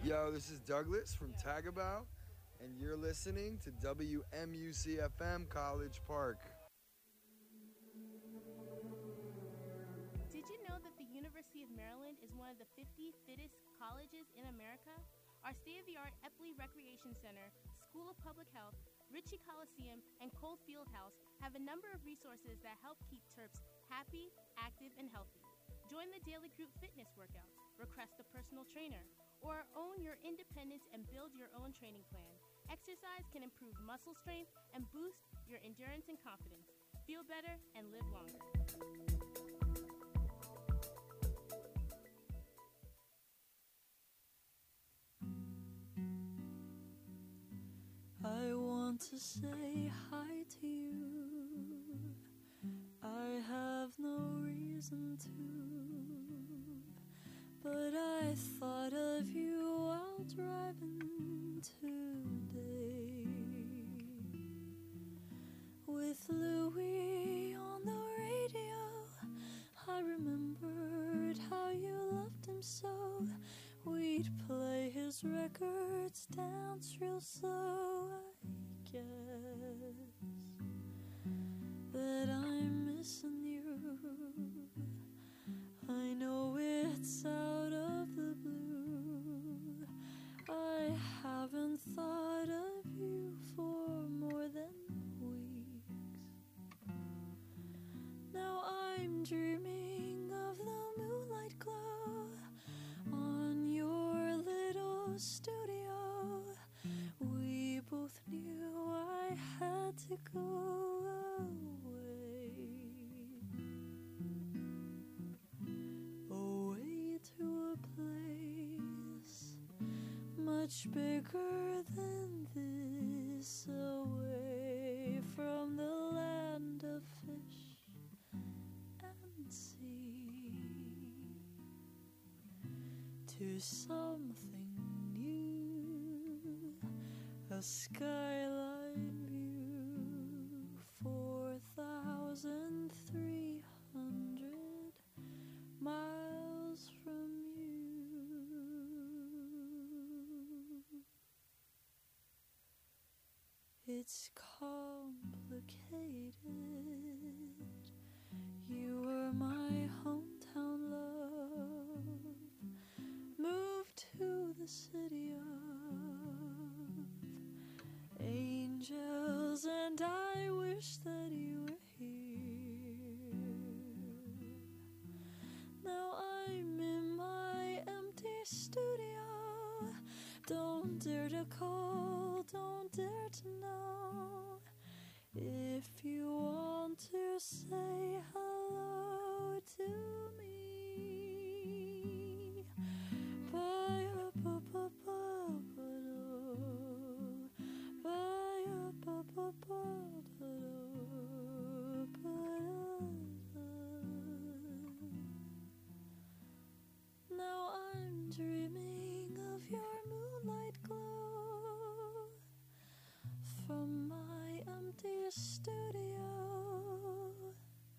Yo, this is Douglas from Tagabout, and you're listening to WMUC-FM College Park. Did you know that the University of Maryland is one of the 50 fittest colleges in America? Our state-of-the-art Epley Recreation Center, School of Public Health, Ritchie Coliseum, and Cole Fieldhouse have a number of resources that help keep Terps happy, active, and healthy. Join the daily group fitness workouts, request a personal trainer, or own your independence and build your own training plan. Exercise can improve muscle strength and boost your endurance and confidence. Feel better and live longer. I want to say hi to you. I have no reason to, but I thought of you while driving today. With Louis on the radio, I remembered how you loved him so. We'd play his records, dance real slow. I guess that I'm missing you. I know it's out of the blue. I haven't thought of you for more than weeks. Now I'm dreaming of the moonlight glow on your little studio. We both knew I had to go away to a place much bigger than this, away from the land of fish and sea, to something new, a skyline view, 4,300 miles from you. It's complicated. You were my hometown love, moved to the city of angels, and I wish that you were here. Now I'm in my empty studio. Don't dare to call, don't dare to know. If you want to say hello to me, now I'm dreaming of your moonlight glow from my empty studio,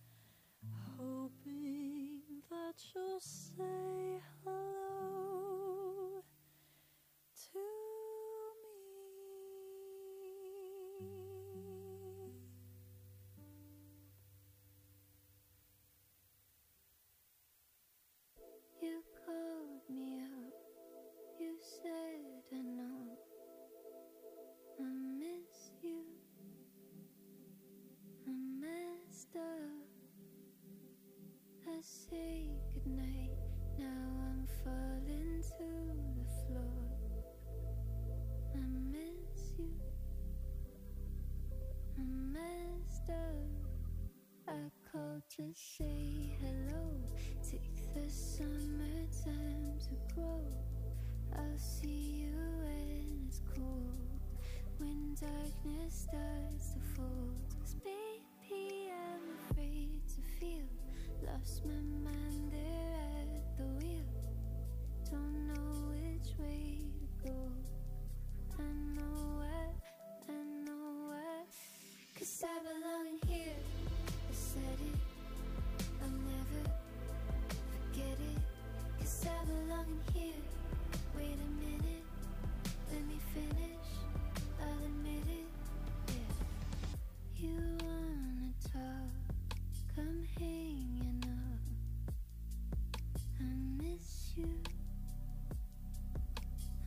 hoping that you'll say hello to me. You called me up, you said I know I miss you, I messed up. I say goodnight, now I'm falling to the floor. I miss you, I messed up. I called to say hello, take the summertime to grow. I'll see you when it's cool, when darkness starts to fold. 'Cause baby, I'm afraid to feel lost my mind there at the wheel. Don't know which way to go. I know why 'cause I belong in here. I said it, I'll never forget it. 'Cause I belong in here. Wait a minute,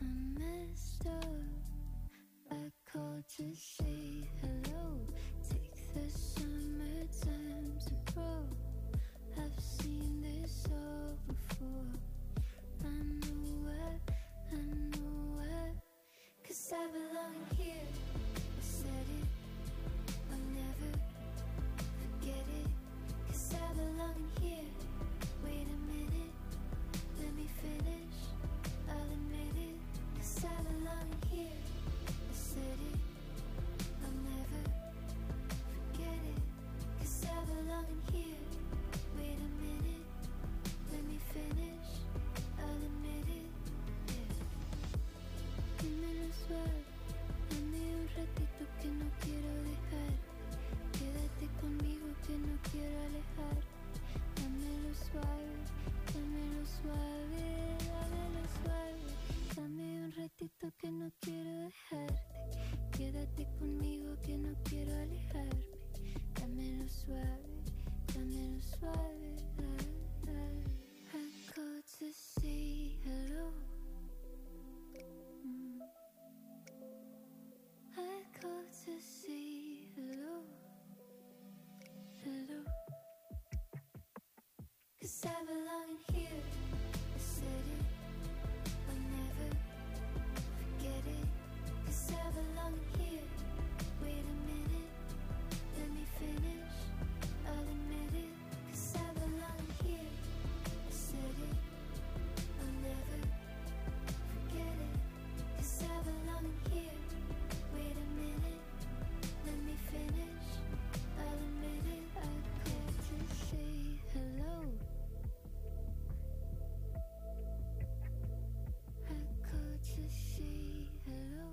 messed up. I called to say hello. Take the summertime to grow. I've seen this all before. I know why. 'Cause I belong here. I said it, I'll never forget it. 'Cause I belong here. Wait a minute, let me finish. I'll admit it. 'Cause I belong here. I said it, I'll never forget it. 'Cause I belong here. Wait a minute, let me finish. I'll admit it. Yeah. Dímelo suave, dame un ratito que no quiero dejar. Quédate conmigo que no quiero alejar. Dámelo suave, dámelo suave, dámelo suave. Dame un ratito que no quiero dejarte. Quédate conmigo que no quiero alejarme. Dámelo suave, dámelo suave. I called to say hello. I called to say hello. Hello. 'Cause I belong here. I said it, I'll never forget it. 'Cause I belong here. Wait a minute, let me finish. I'll admit it. 'Cause I belong here. I said it, I'll never forget it. 'Cause I belong here. Wait a minute, let me finish. I'll admit it. I called to say hello. I called to say hello.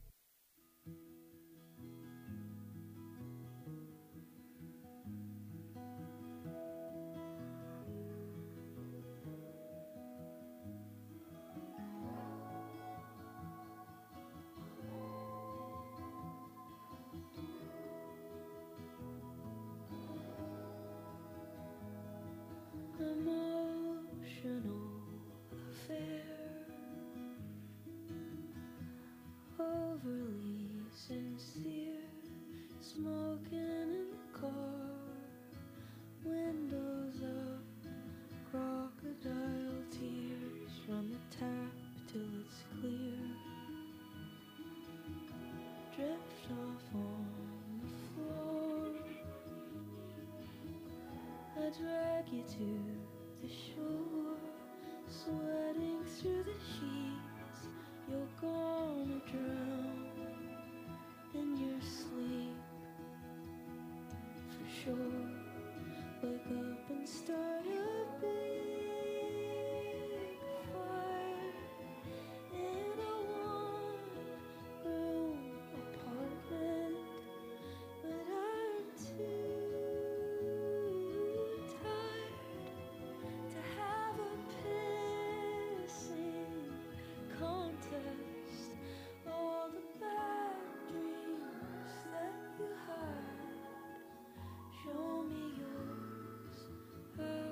Emotional affair, overly sincere, smoking in the car, windows up, crocodile tears, run the tap till it's clear, drift off on the floor. I drag you to the shore, sweating through the sheets. You're gonna drown in your sleep, for sure. Wake up and start a big fire in a one-room apartment, but I'm too tired to have a pissing contest. All the bad dreams that you hide, show me yours.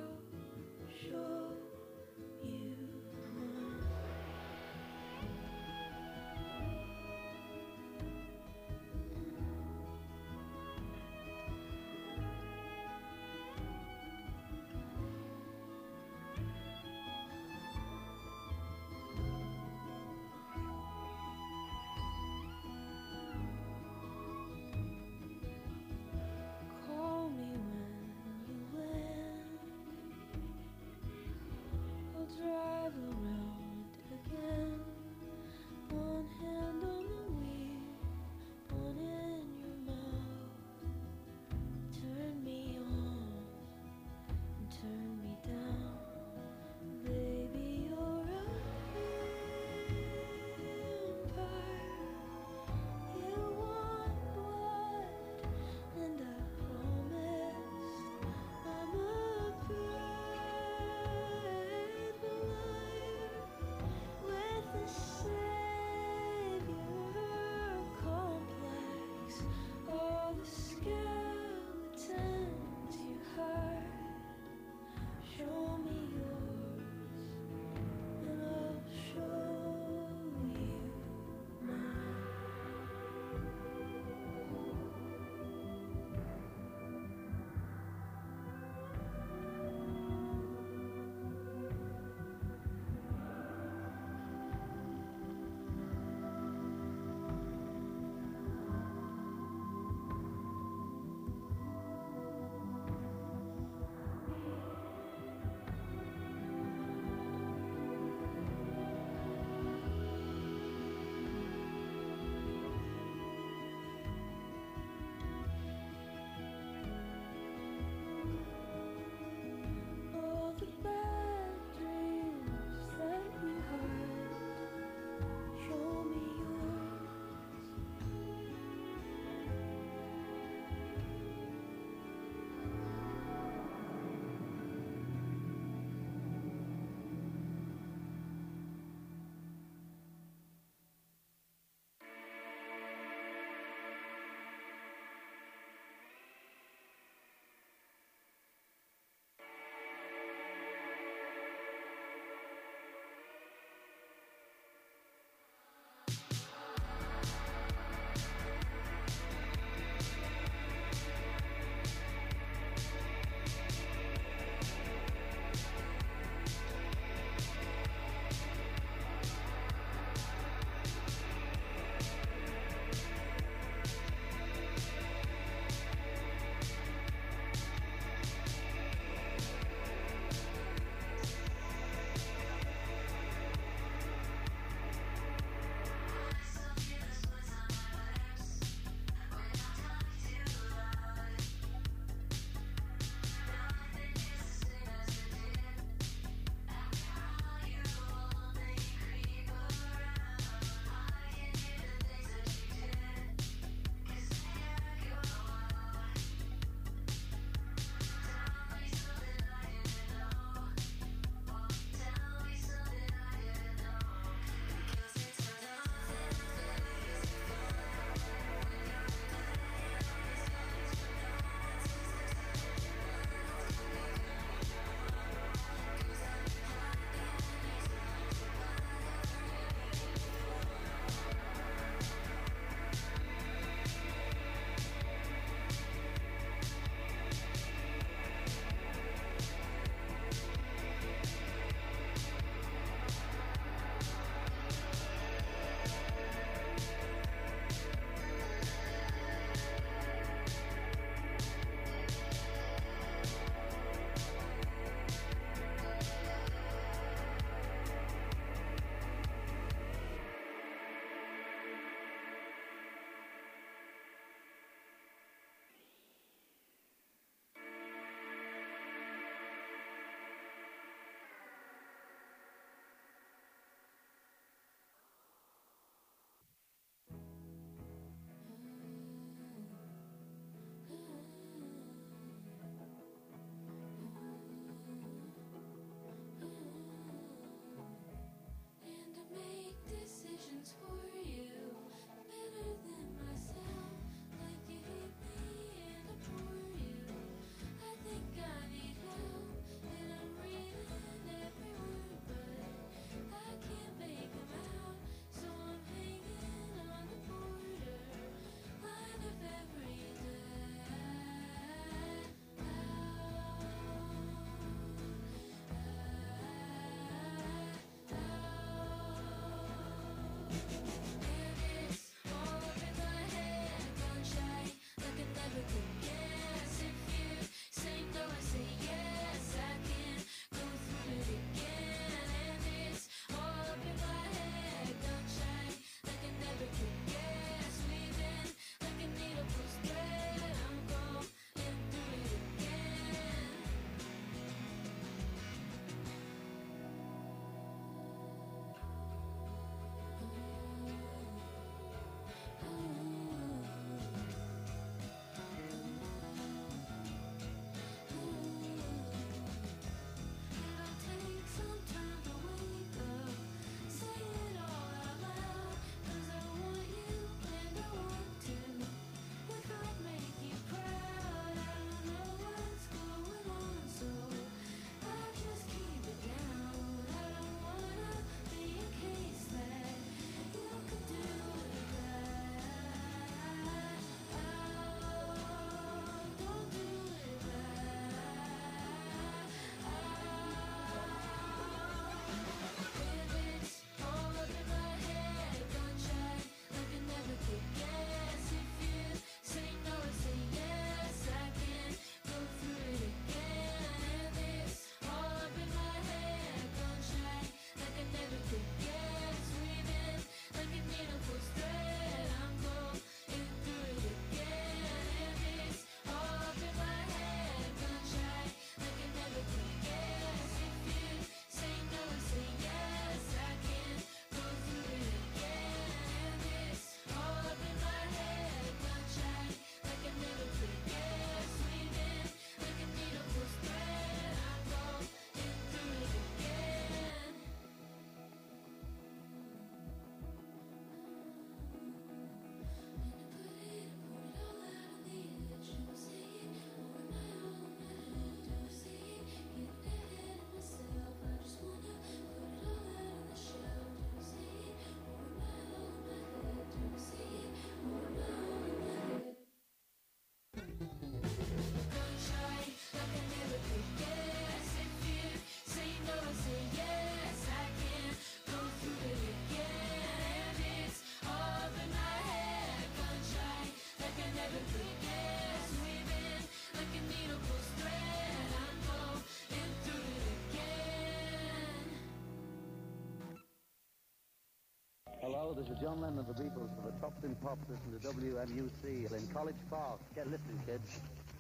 Hello, this is John Lennon of the Beatles for the Top 10 Pops. Listen to WMUC in College Park. Get listening, kids.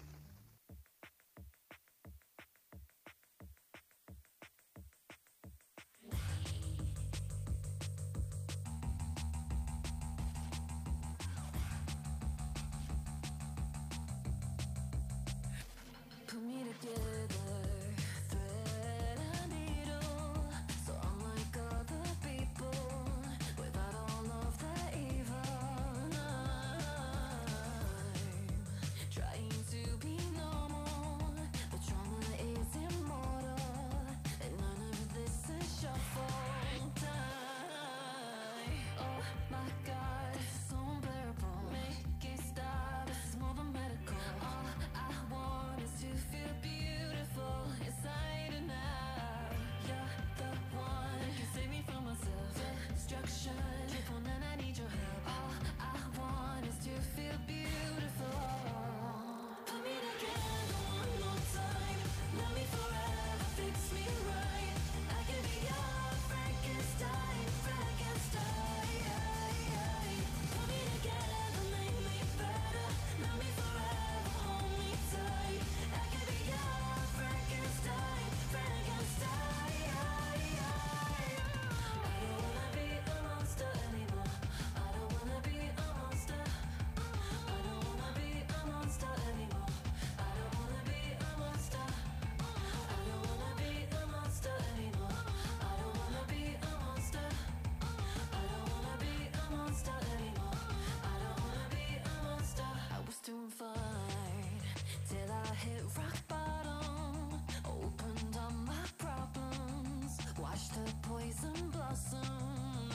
Put me together, thread and needle, so unlike other people, without all of the evil. I'm trying to be normal, but trauma is immortal, and none of this is shuffle time. Oh my God, this is so unbearable. Make it stop, this is more than medical. All I want is to feel beautiful inside and out. You're the one who can save me from myself. Destruction, triple and I need your help. All I want is to feel beautiful. Put me together one more time. Love me forever, fix me right. I can be your Frankenstein, Frankenstein. Put me together, make me better. Love me forever, hold me tight. I can be your Frankenstein, Frankenstein. I don't wanna be a monster anymore. I don't wanna be a monster. I don't wanna be a monster anymore. I don't wanna be a monster. I don't wanna be a monster anymore. I don't wanna be a monster. I don't wanna be a monster anymore. I don't wanna be a monster. I was doing fine till I hit rock bottom. Opened up my problems, watched the poison blossom.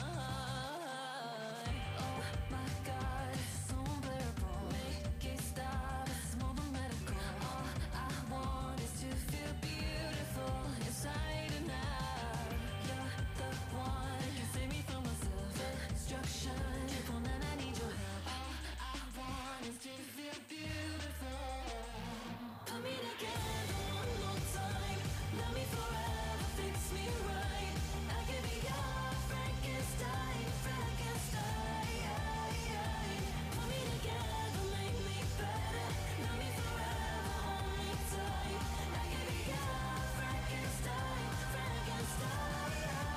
Oh my God, it's so unbearable. Make it stop, it's more than medical. All I want is to feel beautiful inside and out. You're the one who can save me from myself. Destruction, triple and I need your help. All I want is to feel beautiful. Put me together one more time. Love me forever, fix me right. I can be your Frankenstein, Frankenstein. Put me together, make me better. Love me forever, hold me tight. I can be your Frankenstein, Frankenstein.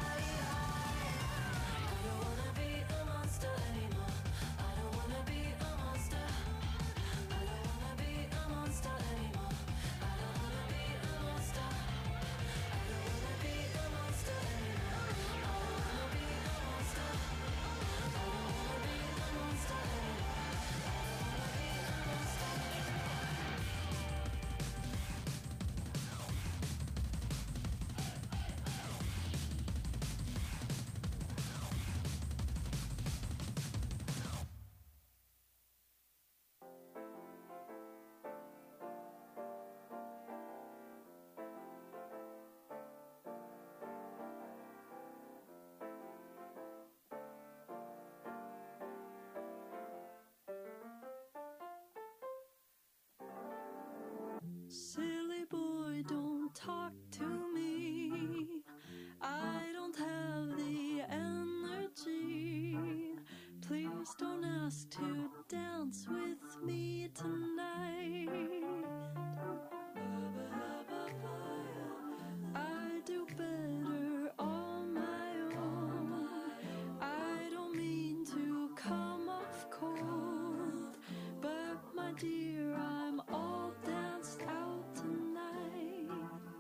I don't wanna be a monster anymore. I don't wanna be a monster. I don't wanna be a monster anymore. I don't wanna be a monster. I don't wanna be a monster anymore. I don't wanna be a monster. I don't wanna be a monster anymore. I don't wanna be a monster. Silly boy, don't talk to me. I don't have the energy. Please don't ask to dance with me tonight. I do better on my own. I don't mean to come off cold, but my dear, I'm all danced out tonight.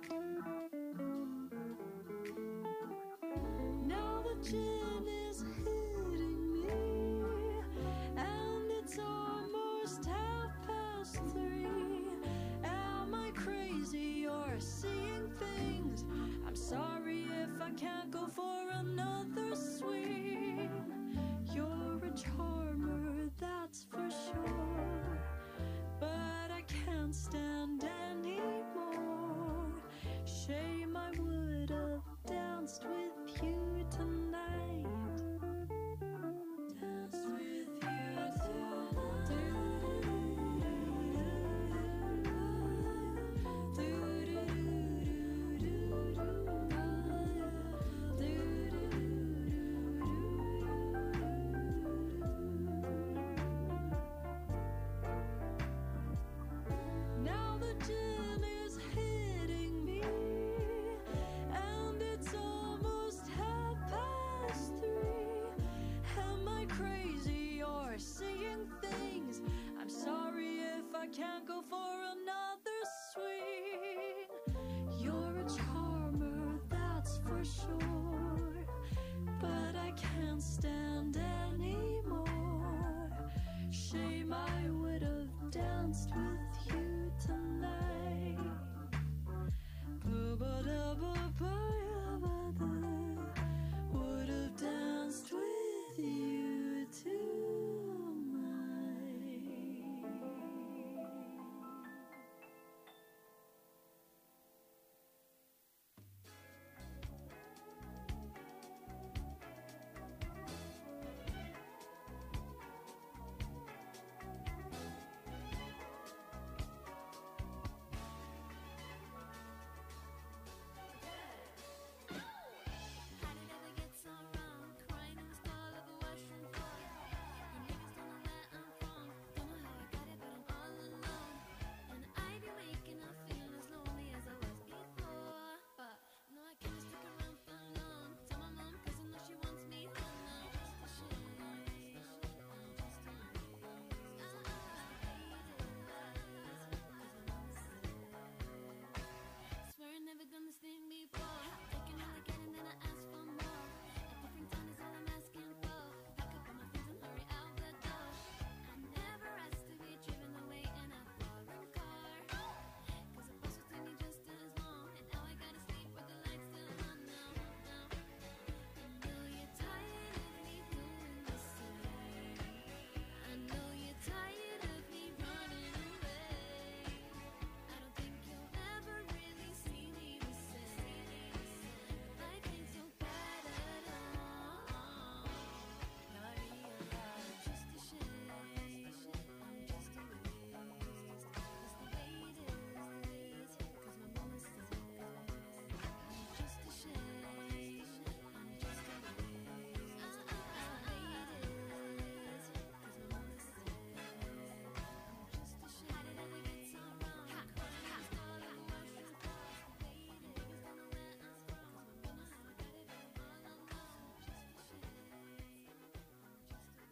Now the gin is hitting me, and it's almost 3:30. Am I crazy or seeing things? I'm sorry if I can't go for another swing. You're a charmer, that's for sure, but I can't stand anymore. Shame I would have danced with you tonight. sorry if I can't go for another swing. You're a charmer, that's for sure, but I can't stand anymore. Shame I would have danced with you tonight. Would have danced with you tonight. How did it ever get so wrong? Crying in the stall of a washroom floor. You niggas don't know where I'm from. Don't know how I got it, but I'm all alone. And I be waking up feeling as lonely as I was before. But no, I can't stick around for long. Tell my mom, 'cause I know she wants me home now. Just a shame. Swear I never done this thing before. Taking all I get and then I ask for more. A different time is all I'm asking for. Pack up all my things and hurry out the door. I never asked to be driven away in a foreign car. 'Cause the bus was taking just as long. And now I gotta sleep with the lights still on now. I know you're tired of me doing the same. I know you're tired of me running away. I don't think you'll ever really see me the same. Life ain't so bad at all. Now I realize just a shame. I'm just a waste. It's the way it is. 'Cause my mama said I'm just a shame. I'm just a waste. It's the way it is. 'Cause my mama said I'm just a shame. How did it ever get so wrong? Crying in the stall of a washroom floor. The way it is. Niggas don't know where I'm from. 'Cause my mama said I got it, but I'm all alone. Just a shame. I'm just a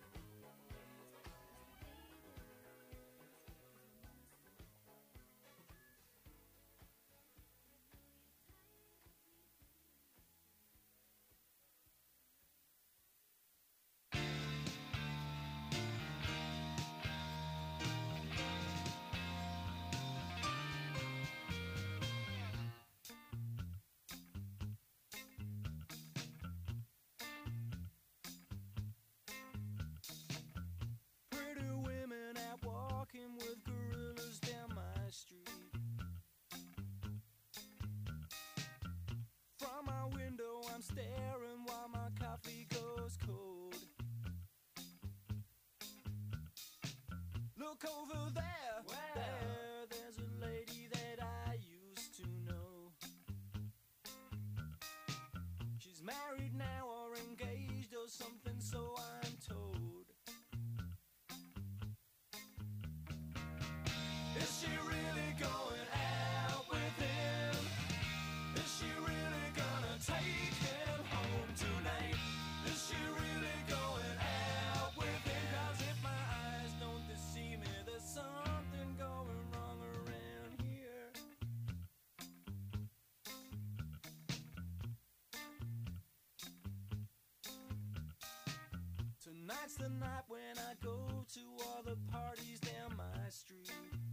Pretty women out walking with gorillas down my street. From my window I'm staring while my coffee goes cold. Look over there, there's a lady that I used to know. She's married now or engaged or something, so I'm told. Is she really going out with him? Is she really gonna take him home tonight? Is she really going out with him? 'Cause if my eyes don't deceive me, there's something going wrong around here. Tonight's the night when I go to all the parties down my street.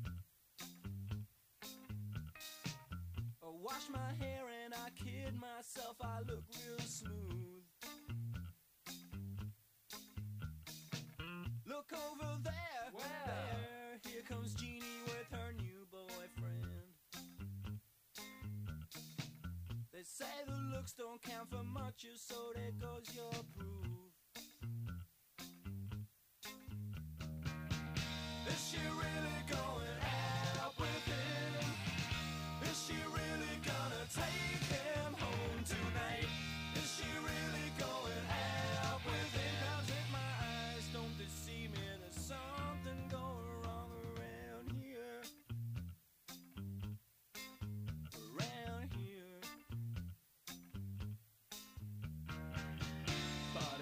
I wash my hair and I kid myself, I look real smooth. Look over there, here comes Jeannie with her new boyfriend. They say the looks don't count for much, so there goes your proof. Is she really going out with him? Is she really gonna take him home tonight? Is she really going out with him? 'Cause if my eyes don't deceive me, there's something going wrong around here. Around here. But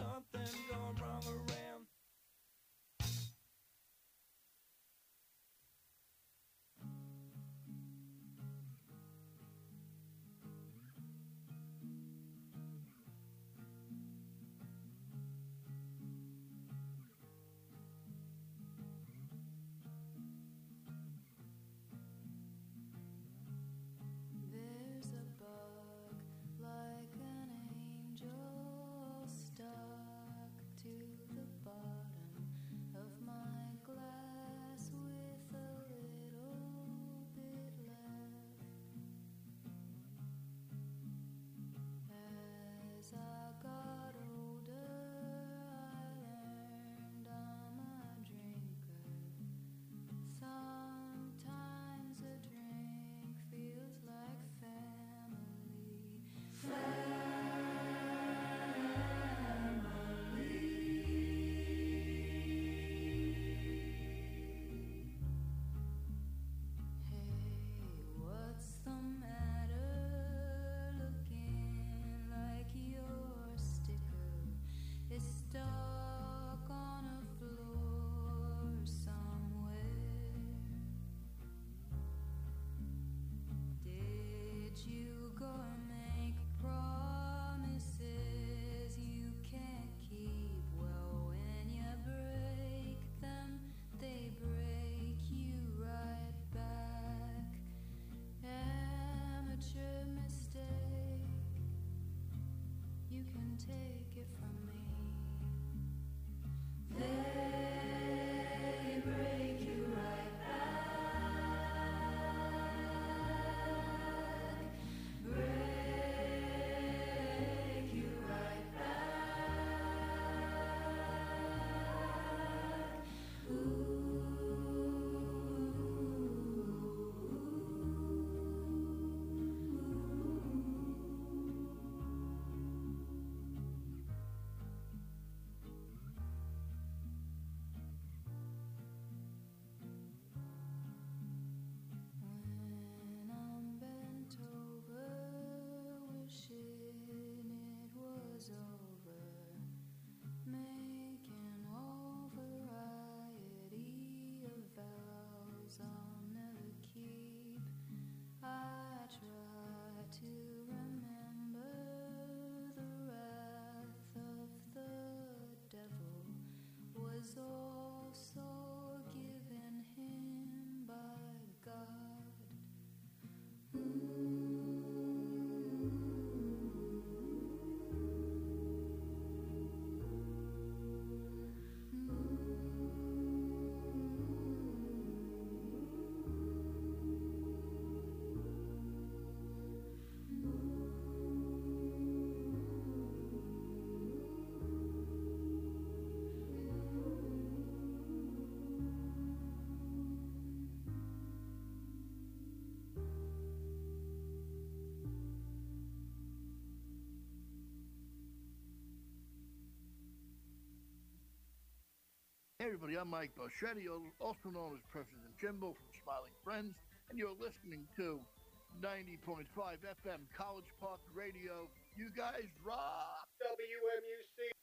something gone wrong around. There's a bug like an angel stuck to the bottom of my glass with a little bit left. As I got older, I learned I'm a drinker. Sometimes a drink feels like family. Hey, what's the matter? Looking like your sticker is stuck on a floor somewhere. Did you go and make promises you can't keep? Well, when you break them, they break you right back. Amateur mistake, you can take it from me. They break you right back. Break you right back. When I'm bent over, wishing it was over, making all variety of vows I'll never keep. I try to remember the wrath of the devil was also given him by God. Hey everybody, I'm Mike Boschetti, also known as President Jimbo from Smiling Friends, and you're listening to 90.5 FM College Park Radio. You guys rock! WMUC.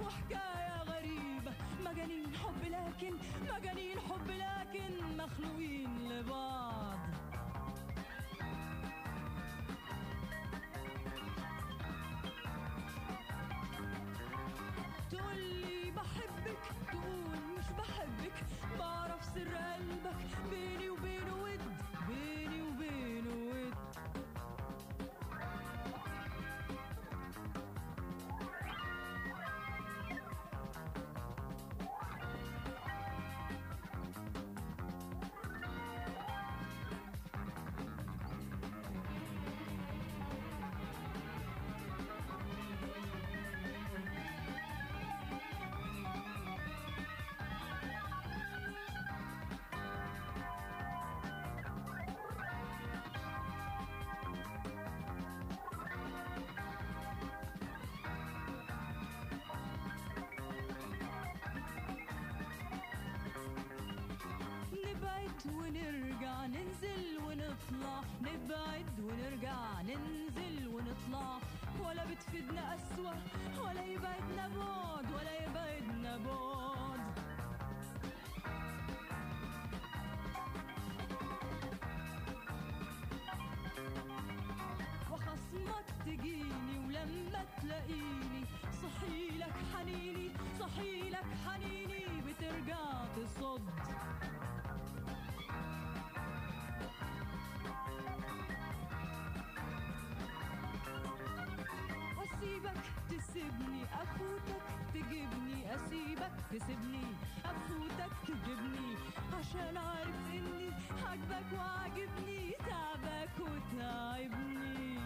وحكاية غريبة. مجانين حب لكن مجانين حب لكن مخلوقين لبعض. تقولي بحبك تقول مش بحبك. بعرف سر قلبك بيني وبينه ود بيني وبينه ود. نبعد ونرجع ننزل ونطلع. نبعد ونرجع ننزل ونطلع. ولا بتفيدنا قسوة ولا يبعدنا بعد ولا يبعدنا بعد. وخصمك تجيني ولما تلاقيني صحيلك حنيني صحيلك حنيني بترجع تصد. أسيبك تسيبني أفوتك تجيبني. أسيبك تسيبني أفوتك تجيبني. عشان عارف إني عاجبك وعاجبني تعبك وتعبني.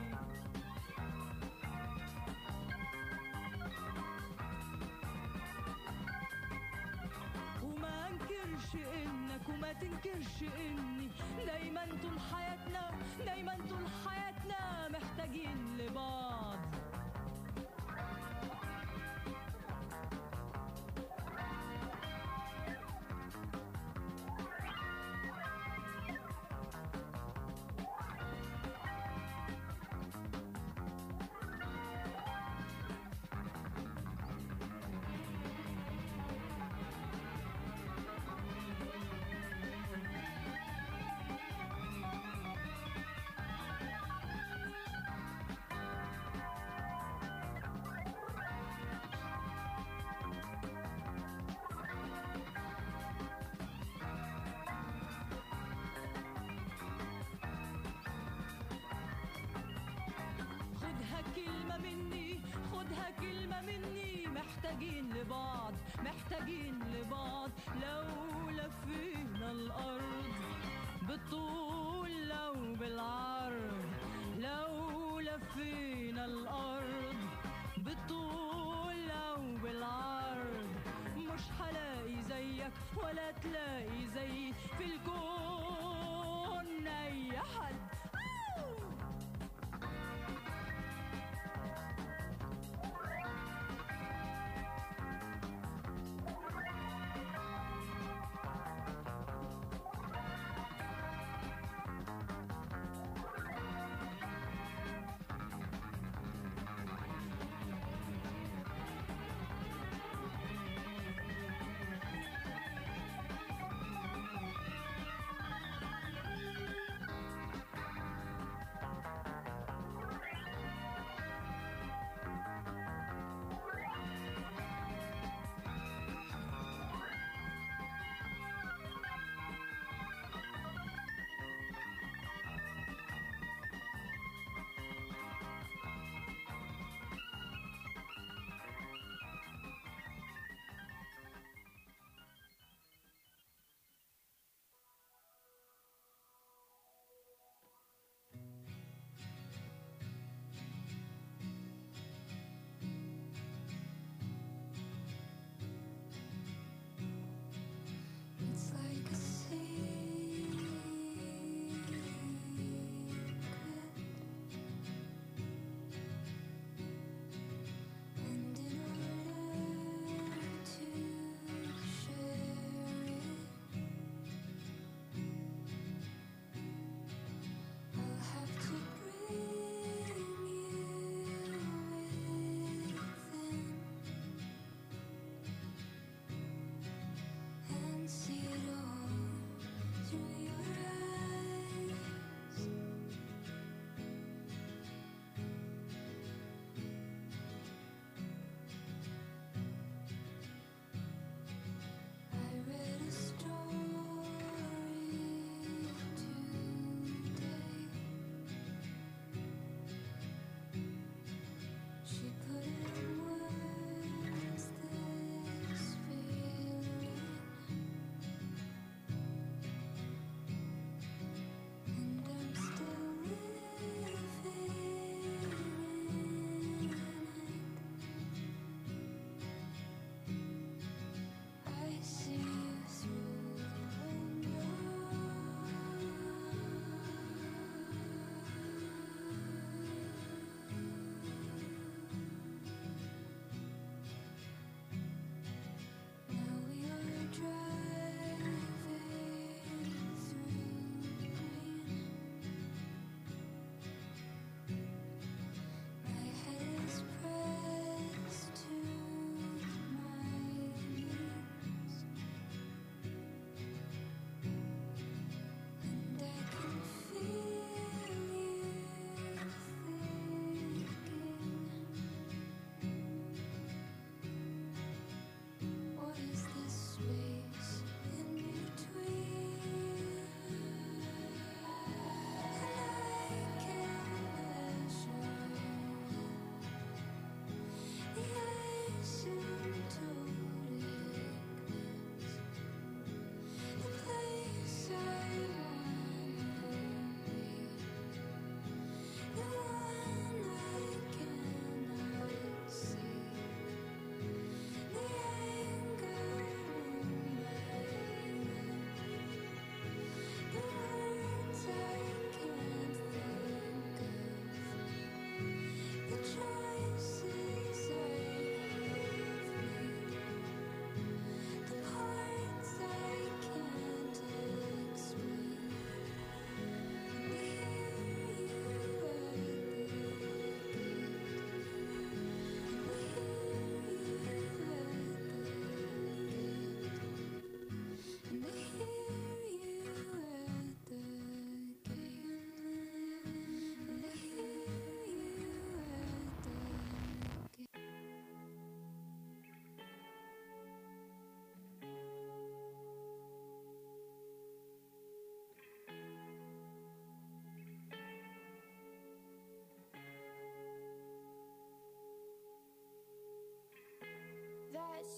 وما انكرش إنك وما تنكرش إني دايما طول حياتنا دايما طول حياتنا محتاجين لبعض. كلمة مني خدها كلمة مني. محتاجين لبعض محتاجين لبعض. لو لفينا الأرض بالطول لو بالعرض. لو لفينا الأرض بالطول لو بالعرض. مش هلاقي زيك ولا تلاقي زي في الكون أي حد.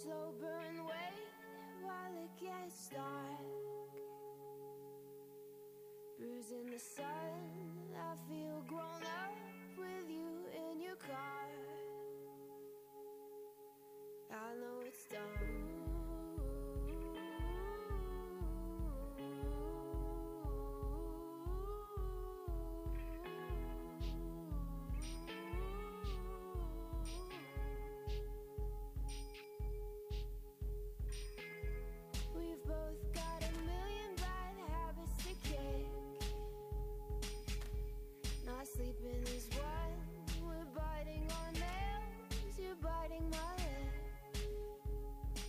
slow burn, wait while it gets dark. Bruising the sun, I feel grown up with you in your car. I know it's done. We've both got a million bad habits to kick. Not sleeping is one. We're biting on nails. You're biting my lip.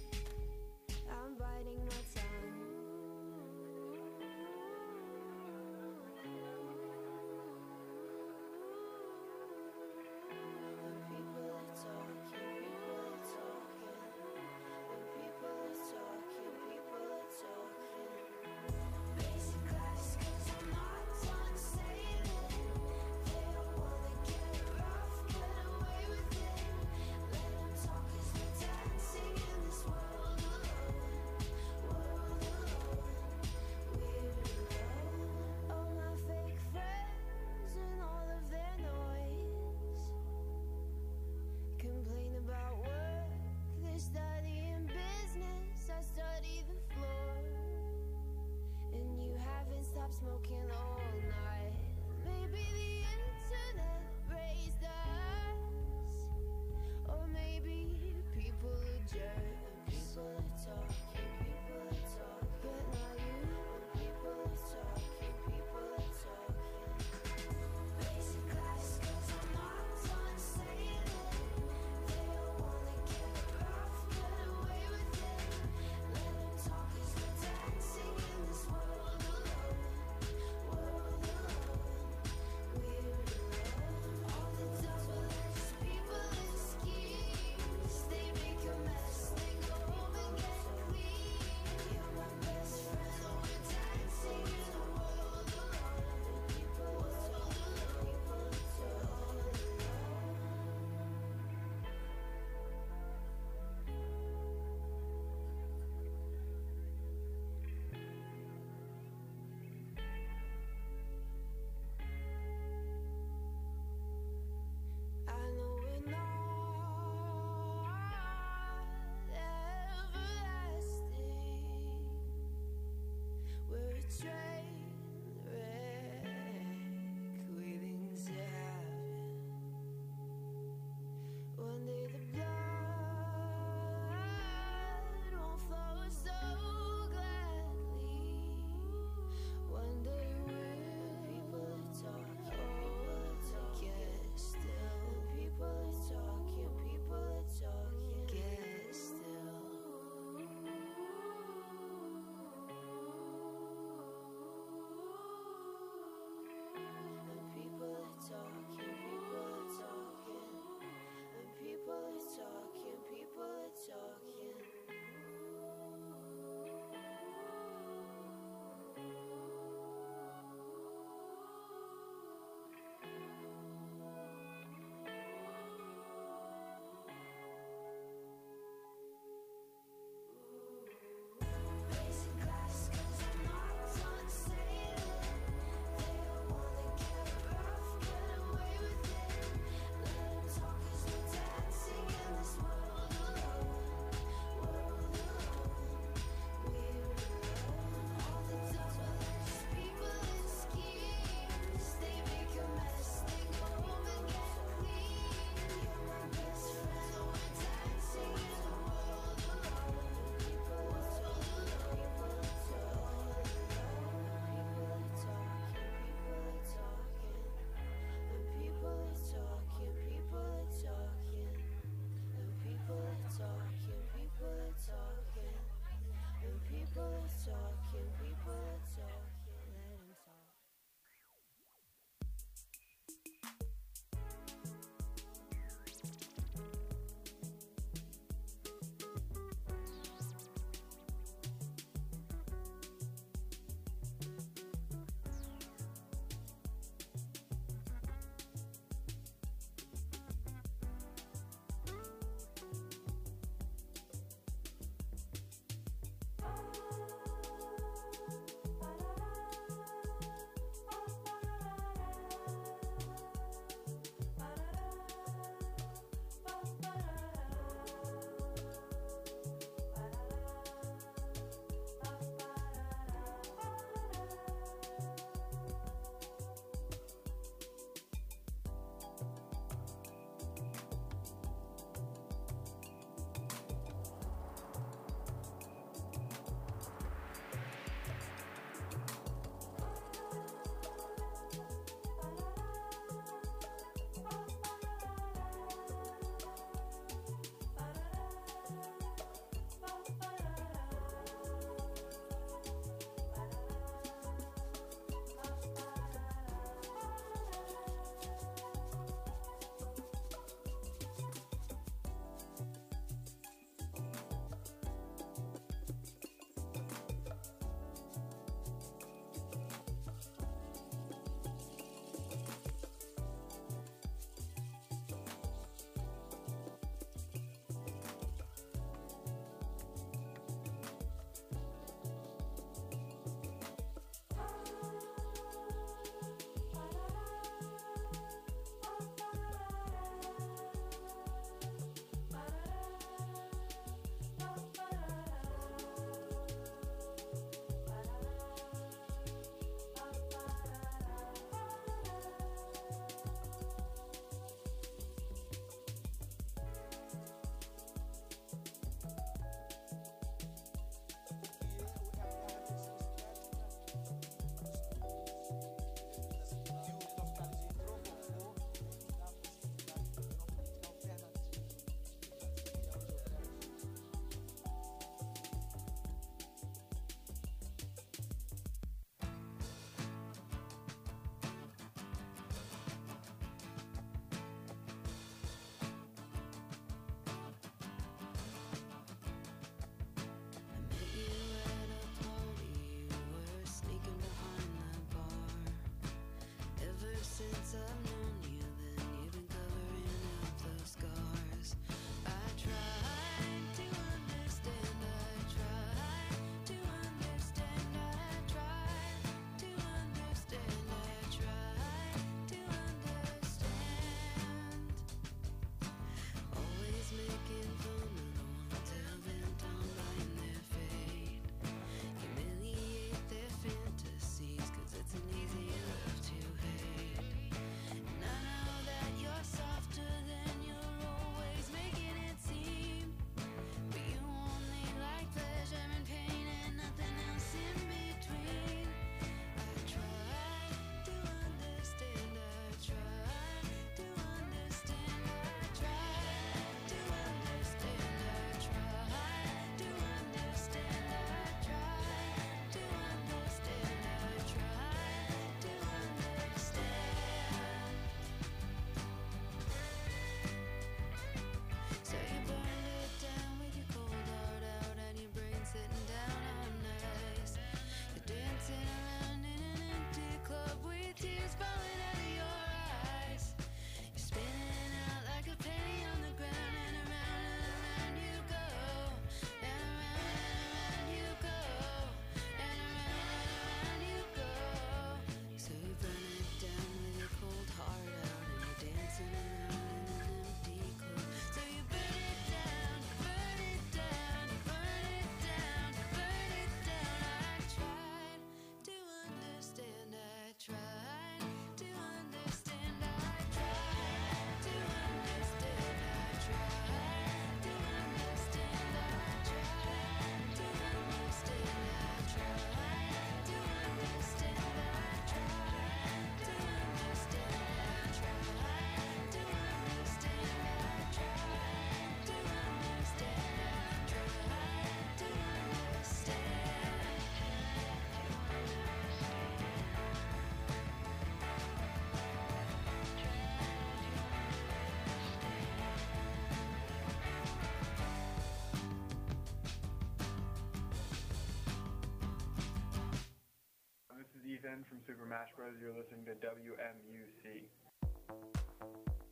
Ken from Super Mash Bros. You're listening to WMUC.